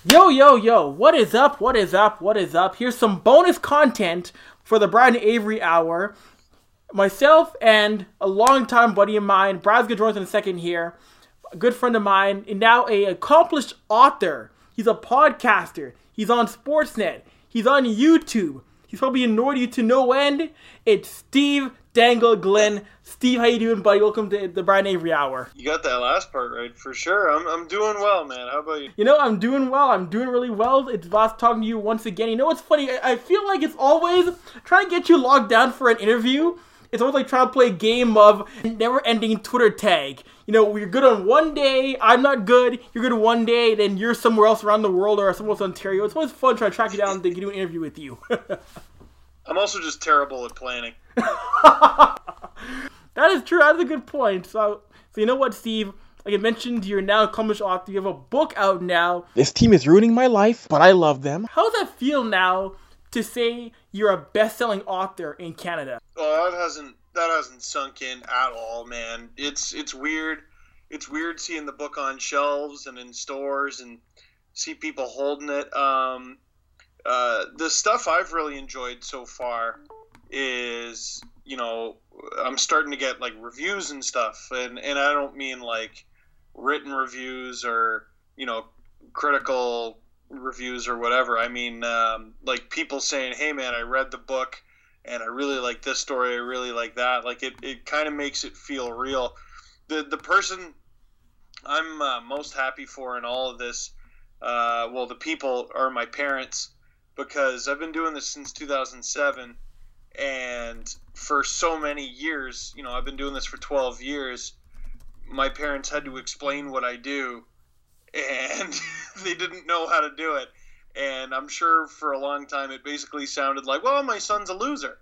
Yo, yo, yo, what is up, what is up, what is up? Here's some bonus content for the Brad and Avery Hour. Myself and a longtime buddy of mine, Brad's going to join us in a second here, a good friend of mine, and now an accomplished author. He's a podcaster. He's on Sportsnet. He's on YouTube. He's probably annoyed you to no end. It's Steve Dangle Glenn. Steve, how you doing, buddy? Welcome to the Brad and Avery Hour. You got that last part right, for sure. I'm doing well, man. How about you? You know, I'm doing well. I'm doing really well. It's Voss talking to you once again. You know what's funny? I feel like it's always trying to get you logged down for an interview. It's always like trying to play a game of never-ending Twitter tag. You know, you're good on one day, I'm not good, you're good one day, then you're somewhere else around the world or somewhere else in Ontario. It's always fun trying to track you down to do an interview with you. I'm also just terrible at planning. That is true. That's a good point. So you know what, Steve? Like I mentioned, you're now an accomplished author. You have a book out now. This team is ruining my life, but I love them. How does that feel now to say you're a best-selling author in Canada? Oh, that hasn't sunk in at all, man. It's weird. It's weird seeing the book on shelves and in stores and see people holding it. The stuff I've really enjoyed so far is, you know, I'm starting to get like reviews and stuff, and I don't mean like written reviews or, you know, critical reviews or whatever. I mean like people saying, hey man, I read the book and I really like this story, I really like that. Like it kind of makes it feel real. The person I'm most happy for in all of this, well, the people are my parents, because I've been doing this since 2007, and for so many years, you know, I've been doing this for 12 years, my parents had to explain what I do, and they didn't know how to do it. And I'm sure for a long time it basically sounded like, well, my son's a loser.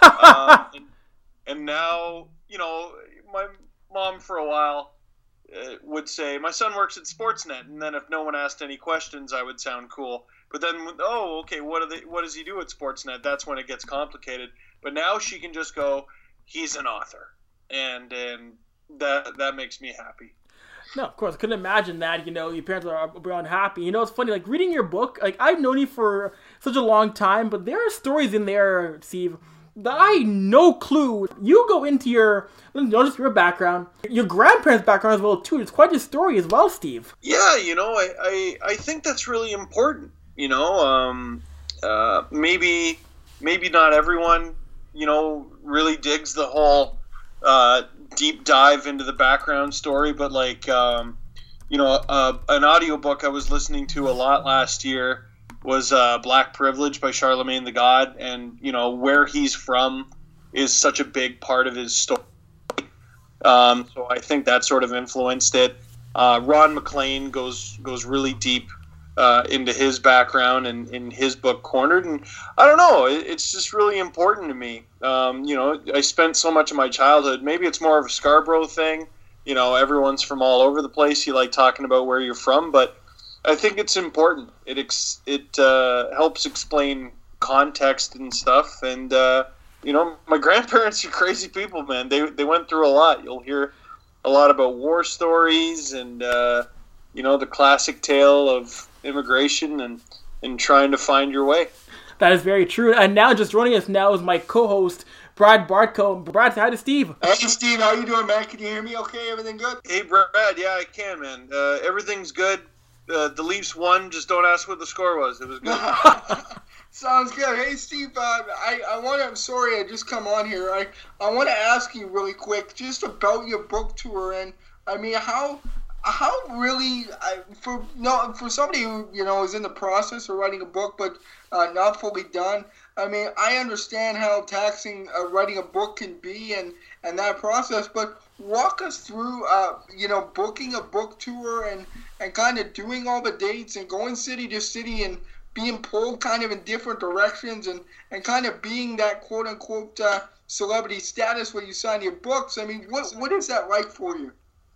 And now, you know, my mom for a while would say, my son works at Sportsnet. And then if no one asked any questions, I would sound cool. But then, oh, okay, what does he do at Sportsnet? That's when it gets complicated. But now she can just go, he's an author. And that makes me happy. No, of course, I couldn't imagine that, you know, your parents are unhappy. You know, it's funny, like, reading your book, like, I've known you for such a long time, but there are stories in there, Steve, that I had no clue. You go into your background, your grandparents' background as well, too. It's quite a story as well, Steve. Yeah, you know, I think that's really important, you know. Maybe not everyone, you know, really digs the whole deep dive into the background story, but like you know, an audiobook I was listening to a lot last year was Black Privilege by Charlemagne the God, and you know, where he's from is such a big part of his story, so I think that sort of influenced it. Ron McLean goes really deep into his background and in his book Cornered, and I don't know, it's just really important to me. You know, I spent so much of my childhood, maybe it's more of a Scarborough thing, you know, everyone's from all over the place, you like talking about where you're from, but I think it's important. It helps explain context and stuff, and you know, my grandparents are crazy people, man. They went through a lot. You'll hear a lot about war stories and you know, the classic tale of immigration and trying to find your way. That is very true. And now, just joining us now is my co-host, Brad Bartko. Brad, say hi to Steve. Hey, Steve, how you doing, man? Can you hear me okay? Everything good? Hey, Brad. Yeah, I can, man. Everything's good. The Leafs won. Just don't ask what the score was. It was good. Sounds good. Hey, Steve, I'm sorry I just come on here. I want to ask you really quick just about your book tour. And, I mean, how really, for somebody who, you know, is in the process of writing a book but not fully done, I mean, I understand how taxing writing a book can be and that process, but walk us through, you know, booking a book tour and kind of doing all the dates and going city to city and being pulled kind of in different directions and kind of being that quote-unquote celebrity status when you sign your books. I mean, what is that like for you?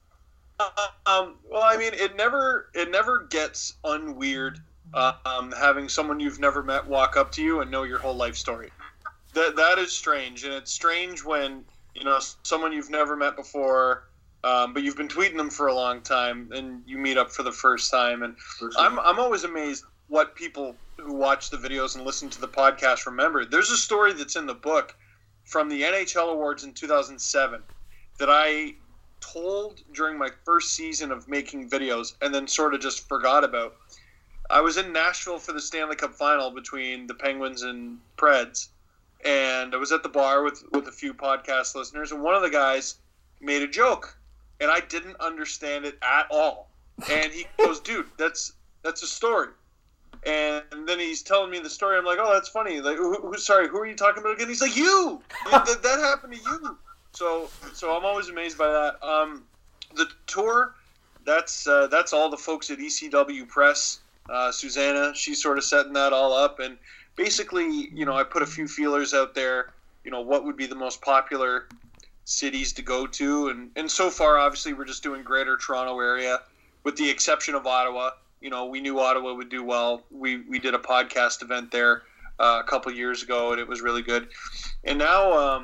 Well, I mean, it never gets unweird having someone you've never met walk up to you and know your whole life story. That is strange, and it's strange when, you know, someone you've never met before but you've been tweeting them for a long time, and you meet up for the first time. And I'm always amazed what people who watch the videos and listen to the podcast remember. There's a story that's in the book from the NHL Awards in 2007 that I told during my first season of making videos and then sort of just forgot about. I was in Nashville for the Stanley Cup final between the Penguins and Preds, and I was at the bar with a few podcast listeners, and one of the guys made a joke, and I didn't understand it at all. And he goes, "Dude, that's a story." And then he's telling me the story. I'm like, "Oh, that's funny. Like, who are you talking about again?" He's like, "You. that happened to you." So I'm always amazed by that. The tour, that's all the folks at ECW Press. Susanna, she's sort of setting that all up, and basically, I put a few feelers out there. What would be the most popular cities to go to, and so far, obviously, we're just doing Greater Toronto area, with the exception of Ottawa. We knew Ottawa would do well. We did a podcast event there a couple years ago, and it was really good. And now,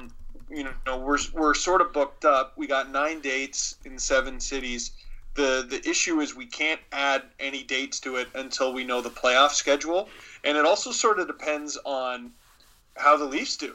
we're sort of booked up. We got 9 dates in 7 cities. The issue is we can't add any dates to it until we know the playoff schedule, and it also sort of depends on how the Leafs do.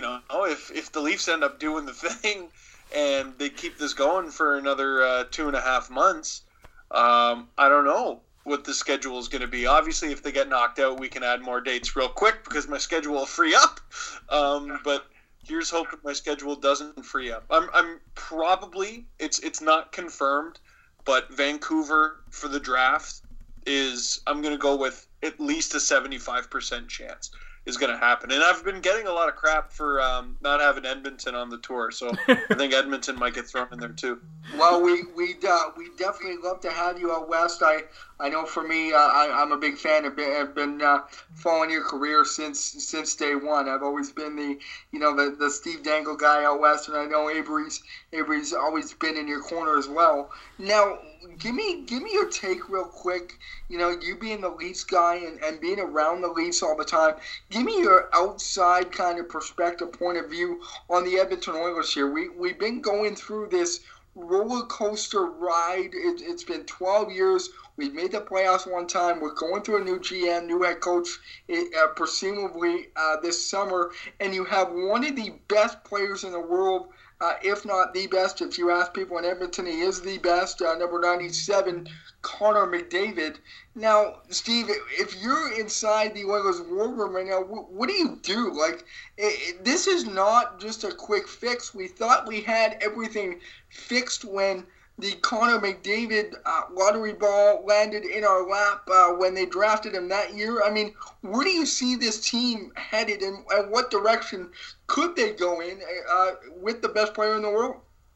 If the Leafs end up doing the thing and they keep this going for another 2.5 months, I don't know what the schedule is going to be. Obviously, if they get knocked out, we can add more dates real quick because my schedule will free up. But here's hoping my schedule doesn't free up. I'm probably it's not confirmed, but Vancouver for the draft I'm going to go with at least a 75% chance is going to happen. And I've been getting a lot of crap for not having Edmonton on the tour, so I think Edmonton might get thrown in there too. Well, we definitely love to have you out west. I know for me, I'm a big fan. I've been following your career since day one. I've always been the Steve Dangle guy out west, and I know Avery's always been in your corner as well. Now, give me your take real quick. You being the Leafs guy and being around the Leafs all the time, give me your outside kind of perspective, point of view on the Edmonton Oilers here. We've been going through this roller coaster ride. It's been 12 years. We've made the playoffs one time. We're going through a new GM, new head coach, presumably this summer, and you have one of the best players in the world, if not the best. If you ask people in Edmonton, he is the best. Number 97, Connor McDavid. Now, Steve, if you're inside the Oilers war room right now, what do you do? Like, this is not just a quick fix. We thought we had everything fixed when the Connor McDavid lottery ball landed in our lap when they drafted him that year. I mean, where do you see this team headed, and what direction could they go in with the best player in the world?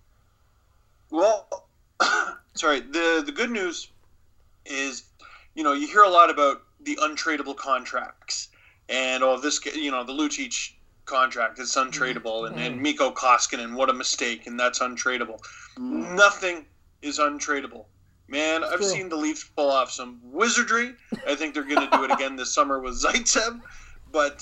Well, sorry. The good news is, you hear a lot about the untradeable contracts and all this. The Lucic contract is untradeable, and Mikko Koskinen, what a mistake, and that's untradeable. Nothing is untradeable. Man, I've seen the Leafs pull off some wizardry. I think they're going to do it again this summer with Zaitsev. But,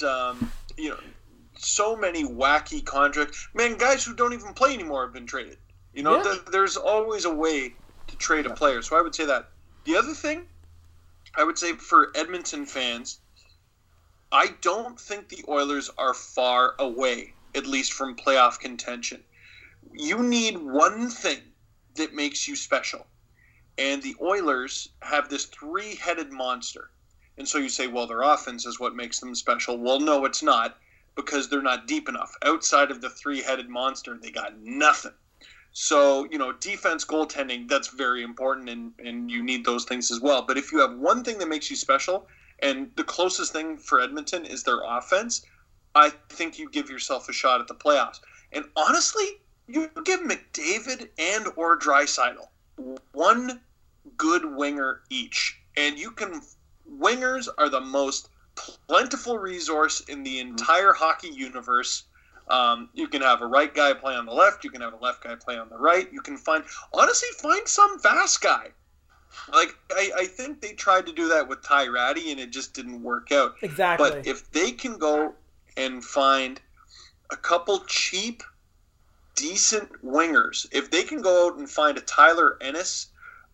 so many wacky contracts. Man, guys who don't even play anymore have been traded. There's always a way to trade a player. So I would say that. The other thing, I would say for Edmonton fans, I don't think the Oilers are far away, at least from playoff contention. You need one thing that makes you special. And the Oilers have this 3-headed monster. And so you say, well, their offense is what makes them special. Well, no, it's not, because they're not deep enough. Outside of the 3-headed monster, they got nothing. So, defense, goaltending, that's very important, and you need those things as well. But if you have one thing that makes you special, and the closest thing for Edmonton is their offense, I think you give yourself a shot at the playoffs. And honestly, you give McDavid and or Draisaitl one good winger each. And wingers are the most plentiful resource in the entire hockey universe. You can have a right guy play on the left. You can have a left guy play on the right. You can find some fast guy. Like, I think they tried to do that with Ty Ratty, and it just didn't work out. Exactly. But if they can go and find a couple cheap decent wingers, if they can go out and find a Tyler Ennis,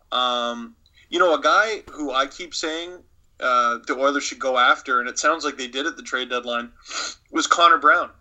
a guy who I keep saying the Oilers should go after, and it sounds like they did at the trade deadline, was Connor Brown.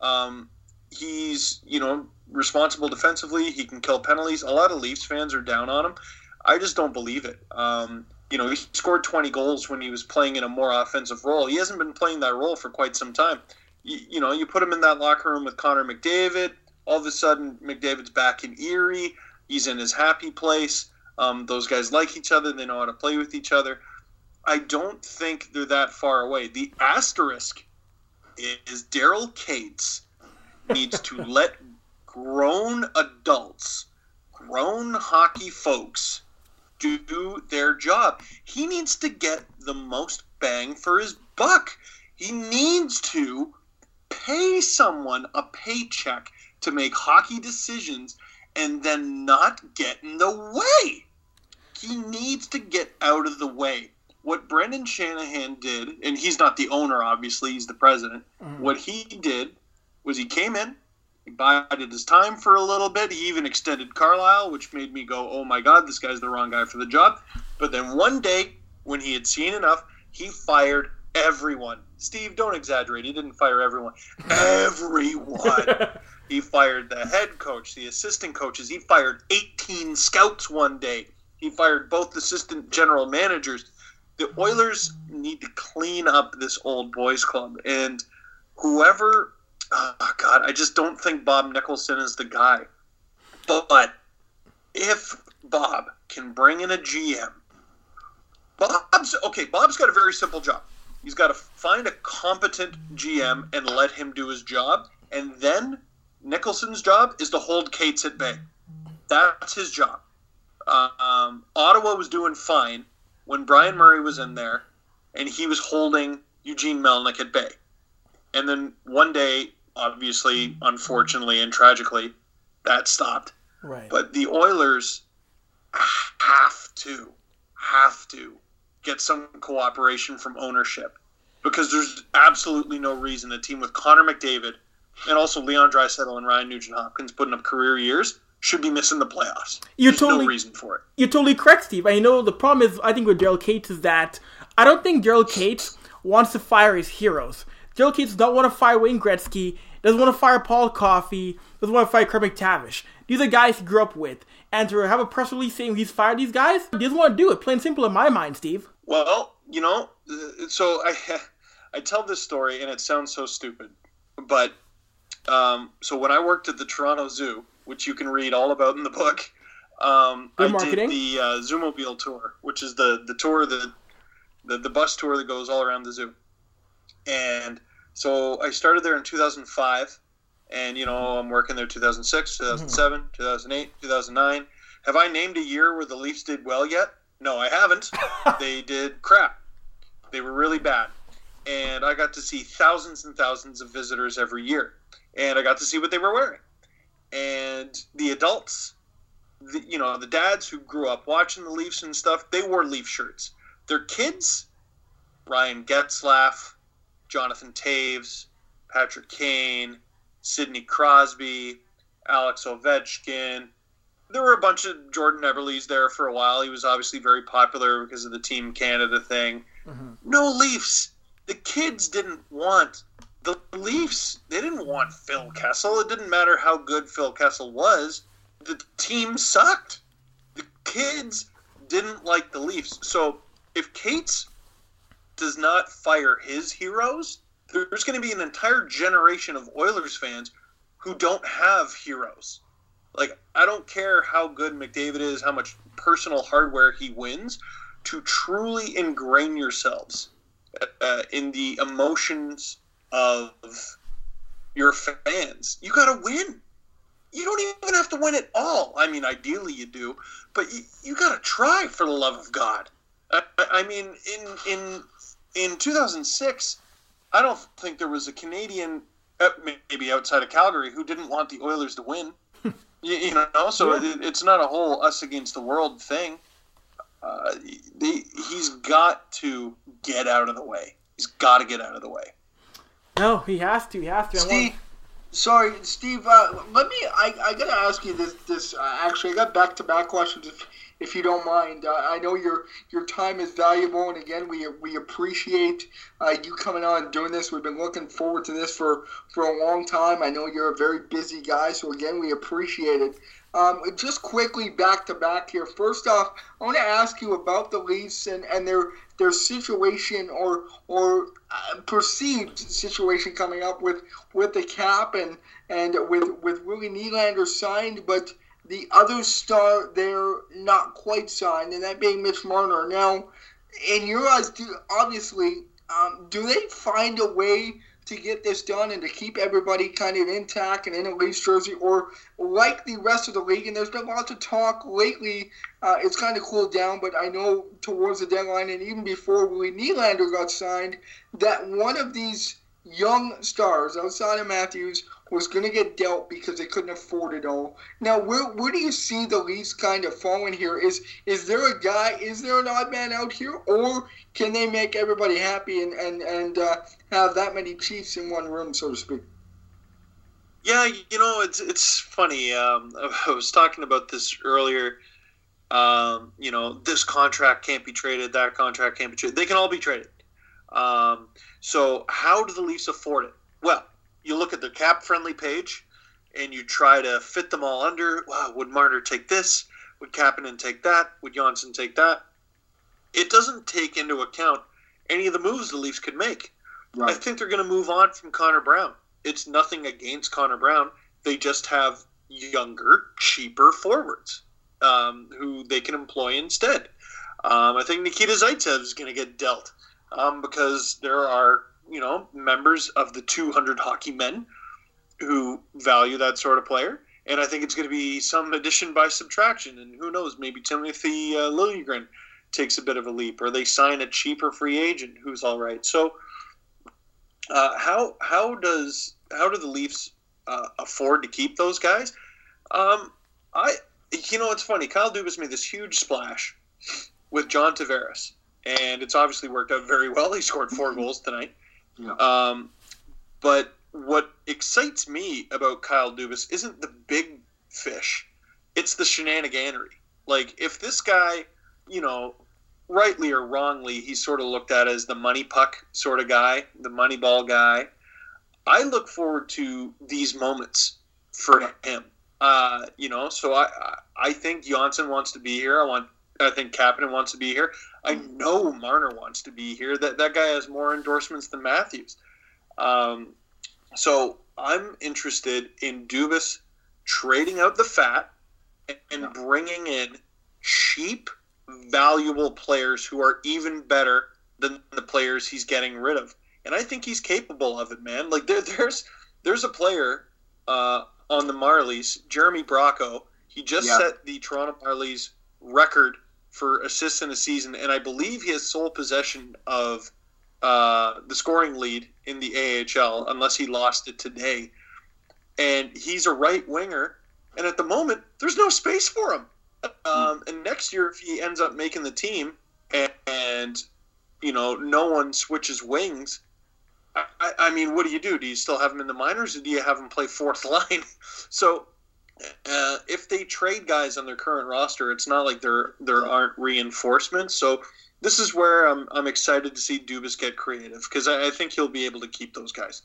He's, responsible defensively. He can kill penalties. A lot of Leafs fans are down on him. I just don't believe it. He scored 20 goals when he was playing in a more offensive role. He hasn't been playing that role for quite some time. You put him in that locker room with Connor McDavid. All of a sudden, McDavid's back in Erie. He's in his happy place. Those guys like each other. They know how to play with each other. I don't think they're that far away. The asterisk is Daryl Cates needs to let grown adults, grown hockey folks, do their job. He needs to get the most bang for his buck. He needs to pay someone a paycheck to make hockey decisions and then not get in the way. He needs to get out of the way. What Brendan Shanahan did, and he's not the owner, obviously, he's the president. What he did was he came in, he bided his time for a little bit. He even extended Carlisle, which made me go, oh my God, this guy's the wrong guy for the job. But then one day, when he had seen enough, he fired everyone. Steve, don't exaggerate. He didn't fire everyone. Everyone. He fired the head coach, the assistant coaches. He fired 18 scouts one day. He fired both assistant general managers. The Oilers need to clean up this old boys club. And whoever, I just don't think Bob Nicholson is the guy. But if Bob can bring in a GM, Bob's got a very simple job. He's got to find a competent GM and let him do his job. And then Nicholson's job is to hold Cates at bay. That's his job. Ottawa was doing fine when Brian Murray was in there, and he was holding Eugene Melnyk at bay. And then one day, obviously, unfortunately, and tragically, that stopped. Right. But the Oilers have to get some cooperation from ownership, because there's absolutely no reason a team with Connor McDavid and also Leon Draisaitl and Ryan Nugent-Hopkins putting up career years should be missing the playoffs. There's no reason for it. You're totally correct, Steve. I know the problem is, I think with Daryl Cates is that I don't think Daryl Cates wants to fire his heroes. Daryl Cates doesn't want to fire Wayne Gretzky, doesn't want to fire Paul Coffey, doesn't want to fire Craig McTavish. These are guys he grew up with. And to have a press release saying he's fired these guys, he doesn't want to do it. Plain and simple in my mind, Steve. Well, so I tell this story, and it sounds so stupid. But, so when I worked at the Toronto Zoo, which you can read all about in the book, I did the Zoomobile tour, which is the tour, the bus tour that goes all around the zoo. And so I started there in 2005, and, I'm working there 2006, 2007, 2008, 2009. Have I named a year where the Leafs did well yet? No, I haven't. They did crap. They were really bad. And I got to see thousands and thousands of visitors every year. And I got to see what they were wearing. And the adults, the dads who grew up watching the Leafs and stuff, they wore Leaf shirts. Their kids, Ryan Getzlaf, Jonathan Toews, Patrick Kane, Sidney Crosby, Alex Ovechkin. There were a bunch of Jordan Eberle's there for a while. He was obviously very popular because of the Team Canada thing. Mm-hmm. No Leafs. The kids didn't want the Leafs. They didn't want Phil Kessel. It didn't matter how good Phil Kessel was. The team sucked. The kids didn't like the Leafs. So if Cates does not fire his heroes, there's going to be an entire generation of Oilers fans who don't have heroes. Like, I don't care how good McDavid is, how much personal hardware he wins, to truly ingrain yourselves in the emotions of your fans. You got to win. You don't even have to win it all. I mean, ideally you do, but you got to try, for the love of God. I mean, in 2006, I don't think there was a Canadian, maybe outside of Calgary, who didn't want the Oilers to win. So it's not a whole us against the world thing. He's got to get out of the way. He's got to get out of the way. No, he has to. Steve, Sorry, Steve. Let me. I gotta ask you this. Actually, I got back-to-back questions. If you don't mind, I know your time is valuable, and again, we appreciate you coming on and doing this. We've been looking forward to this for a long time. I know you're a very busy guy, so again, we appreciate it. Just quickly back to back here. First off, I want to ask you about the Leafs and their situation or perceived situation coming up with the cap and with Willie Nylander signed, but the other star they're not quite signed, and that being Mitch Marner. Now, in your eyes, do they find a way to get this done and to keep everybody kind of intact and in a Leafs jersey, or like the rest of the league? And there's been lots of talk lately. It's kind of cooled down, but I know towards the deadline and even before Willie Nylander got signed, that one of these young stars outside of Matthews was going to get dealt because they couldn't afford it all. Now, where do you see the Leafs kind of falling here? Is there a guy? Is there an odd man out here, or can they make everybody happy and have that many Chiefs in one room, so to speak? Yeah, it's funny. I was talking about this earlier. This contract can't be traded. That contract can't be traded. They can all be traded. So how do the Leafs afford it? Well, you look at their cap-friendly page, and you try to fit them all under. Wow, would Marner take this? Would Kapanen take that? Would Johnsson take that? It doesn't take into account any of the moves the Leafs could make. Right. I think they're going to move on from Connor Brown. It's nothing against Connor Brown. They just have younger, cheaper forwards who they can employ instead. I think Nikita Zaitsev is going to get dealt because there are members of the 200 hockey men who value that sort of player. And I think it's going to be some addition by subtraction. And who knows, maybe Timothy Liljegren takes a bit of a leap, or they sign a cheaper free agent who's all right. So how do the Leafs afford to keep those guys? It's funny. Kyle Dubas made this huge splash with John Tavares, and it's obviously worked out very well. He scored 4 goals tonight. Yeah. But what excites me about Kyle Dubas isn't the big fish. It's the shenaniganery. Like, if this guy, rightly or wrongly, he's sort of looked at as the money puck sort of guy, the money ball guy. I look forward to these moments for him. So I think Johnsson wants to be here. I think Kapanen wants to be here. I know Marner wants to be here. That guy has more endorsements than Matthews. So I'm interested in Dubas trading out the fat and bringing in cheap, valuable players who are even better than the players he's getting rid of. And I think he's capable of it, man. Like there's a player on the Marlies, Jeremy Bracco. He just set the Toronto Marlies record for assists in a season, and I believe he has sole possession of the scoring lead in the AHL, unless he lost it today. And he's a right winger, and at the moment, there's no space for him. And next year, if he ends up making the team, and no one switches wings, I mean, what do you do? Do you still have him in the minors, or do you have him play fourth line? So if they trade guys on their current roster, it's not like there aren't reinforcements. So this is where I'm excited to see Dubas get creative, because I think he'll be able to keep those guys.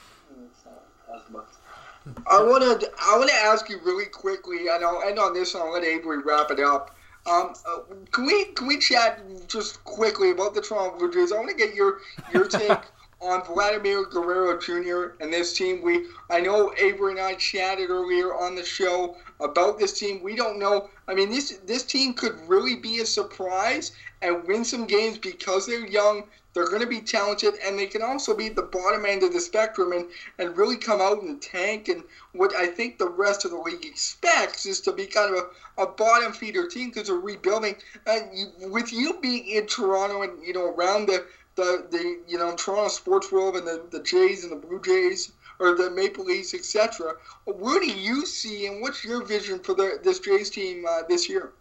I want to ask you really quickly, and I'll end on this, and I'll let Avery wrap it up. Can we chat just quickly about the Toronto Blue Jays? I want to get your take on Vladimir Guerrero Jr. and this team. I know Avery and I chatted earlier on the show about this team. We don't know. I mean, this team could really be a surprise and win some games because they're young. They're going to be talented, and they can also be at the bottom end of the spectrum and really come out and tank. And what I think the rest of the league expects is to be kind of a bottom feeder team because they're rebuilding. And with you being in Toronto and around the Toronto sports world and the Jays and the Blue Jays or the Maple Leafs, etc., where do you see and what's your vision for this Jays team this year?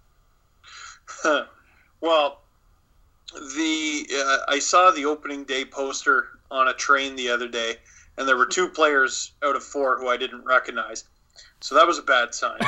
Well, I saw the opening day poster on a train the other day, and there were 2 players out of 4 who I didn't recognize. So that was a bad sign.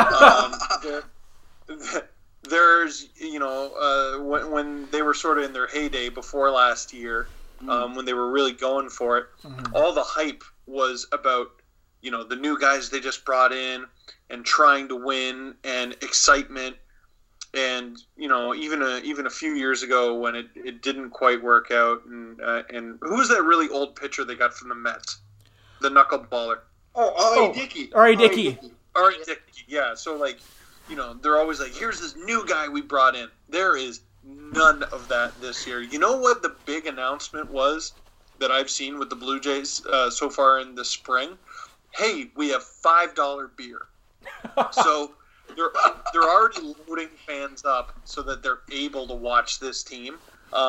There's, when they were sort of in their heyday before last year, when they were really going for it, all the hype was about, the new guys they just brought in and trying to win and excitement. And, even a few years ago when it didn't quite work out. And who was that really old pitcher they got from the Mets? The knuckleballer. Oh, Dickey. R.A. Dickey. R.A. Dickey, yeah. So, they're always like, here's this new guy we brought in. There is none of that this year. You know what the big announcement was that I've seen with the Blue Jays so far in the spring? Hey, we have $5 beer. So they're already loading fans up so that they're able to watch this team.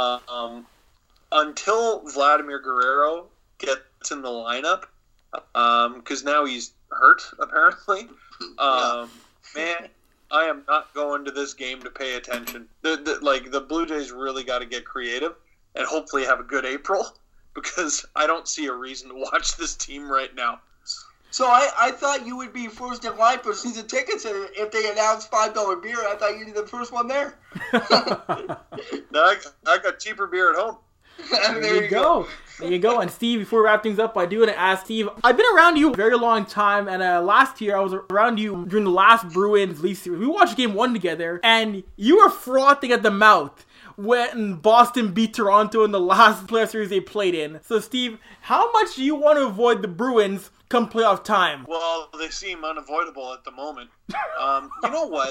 Until Vladimir Guerrero gets in the lineup, because now he's hurt, apparently. Man, I am not going to this game to pay attention. The Blue Jays really got to get creative and hopefully have a good April, because I don't see a reason to watch this team right now. So I thought you would be first in line for season tickets if they announced $5 beer. I thought you'd be the first one there. I got cheaper beer at home. There you go. There you go. And Steve, before we wrap things up, I do want to ask Steve, I've been around you a very long time, and last year I was around you during the last Bruins Leafs series. We watched Game 1 together, and you were frothing at the mouth when Boston beat Toronto in the last playoff series they played in. So Steve, how much do you want to avoid the Bruins come playoff time? Well, they seem unavoidable at the moment. You know what?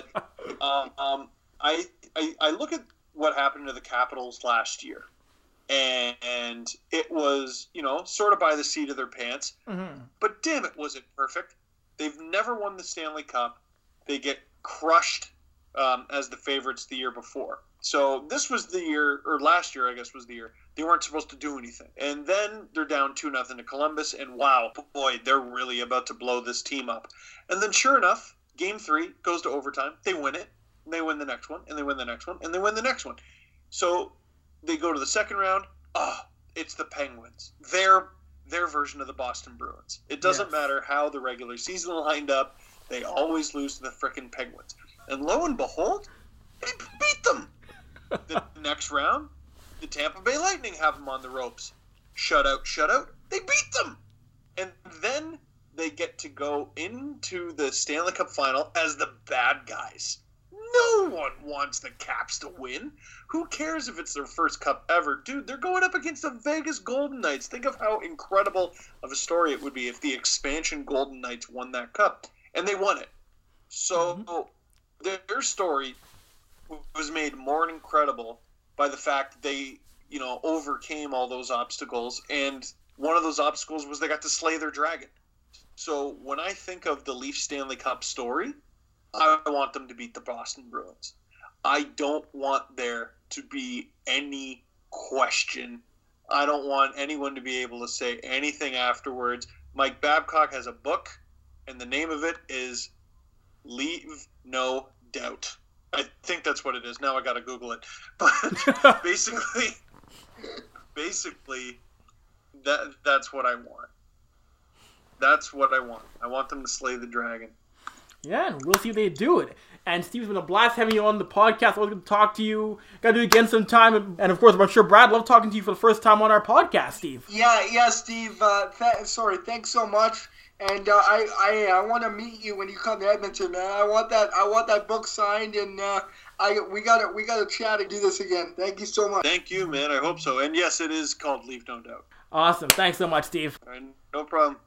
I look at what happened to the Capitals last year, and it was, sort of by the seat of their pants. Mm-hmm. But damn it, was it perfect? They've never won the Stanley Cup. They get crushed as the favorites the year before. So this was the year, or last year, I guess, was the year they weren't supposed to do anything. And then they're down 2-0 to Columbus, and wow, boy, they're really about to blow this team up. And then sure enough, Game 3 goes to overtime. They win it, and they win the next one, and they win the next one, and they win the next one. So they go to the second round. It's the Penguins. Their version of the Boston Bruins. It doesn't matter how the regular season lined up. They always lose to the frickin' Penguins. And lo and behold, they beat them. The next round, the Tampa Bay Lightning have them on the ropes. Shutout. They beat them. And then they get to go into the Stanley Cup final as the bad guys. No one wants the Caps to win. Who cares if it's their first cup ever? Dude, they're going up against the Vegas Golden Knights. Think of how incredible of a story it would be if the expansion Golden Knights won that cup. And they won it. So their story was made more incredible by the fact that they, overcame all those obstacles. And one of those obstacles was they got to slay their dragon. So when I think of the Leafs Stanley Cup story, I want them to beat the Boston Bruins. I don't want there to be any question. I don't want anyone to be able to say anything afterwards. Mike Babcock has a book, and the name of it is Leave No Doubt. I think that's what it is. Now I got to Google it. But basically, that's what I want. That's what I want. I want them to slay the dragon. Yeah, and we'll see if they do it. And Steve's been a blast having you on the podcast. I was going to talk to you. Got to do it again sometime. And of course, I'm sure Brad loved talking to you for the first time on our podcast, Steve. Yeah, Steve. Thanks so much. And I want to meet you when you come to Edmonton, man. I want that book signed, and we got to chat and do this again. Thank you so much. Thank you, man. I hope so. And yes, it is called Leave No Doubt. Awesome. Thanks so much, Steve. All right, no problem.